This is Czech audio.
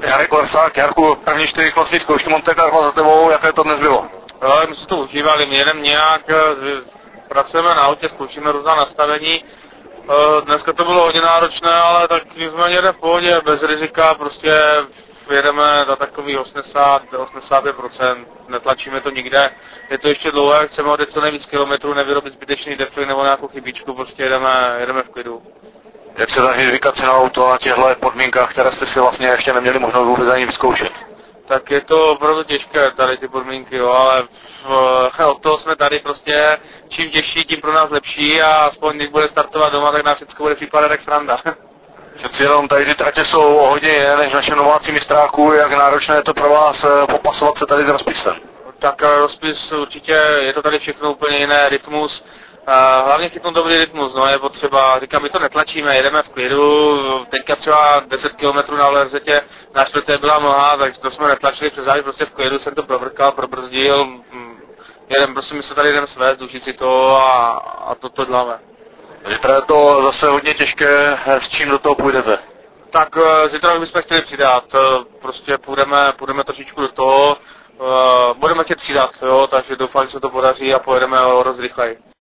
Jarek Lesák, Jarku, první 4 klasní zkoušky Monte Carlo za tebou, jaké to dnes bylo? My jsme to užívali, my jedeme nějak, pracujeme na autě, zkoušíme různá nastavení. Dneska to bylo hodně náročné, ale tak jsme jede v pohodě, bez rizika, prostě jedeme za takový 85%, netlačíme to nikde. Je to ještě dlouhé, chceme odjet co nejvíc kilometrů, nevyrobit zbytečný defekt nebo nějakou chybičku, prostě jedeme v klidu. Jak se daří zvykat si na auto na těchto podmínkách, které jste si vlastně ještě neměli možnost vůbec ani vyzkoušet? Tak je to opravdu těžké tady ty podmínky, jo, ale od toho jsme tady prostě, čím těžší, tím pro nás lepší a aspoň když bude startovat doma, tak nám všechno bude připadat jak sranda. Přeci jenom tady ty tratě jsou o hodně jiné než naše nováci mistráků, jak náročné je to pro vás popasovat se tady s rozpisem? Tak rozpis určitě, je to tady všechno úplně jiné, rytmus. Hlavně chytnout dobrý rytmus, no, je potřeba, říkám, my to netlačíme, jedeme v klidu, teďka třeba 10 km na LRZ, na čtvrté byla mlha, takže to jsme netlačili přes závěr, prostě v klidu jsem to provrkal, probrzdil, prostě my se tady jdeme svést, dušit si to a to děláme. Zítra je to zase hodně těžké, s čím do toho půjdete? Tak zítra bychom chtěli přidat, prostě půjdeme trošičku do toho, budeme tě přidat, jo, takže doufám, že se to podaří a pojedeme o dost rychleji.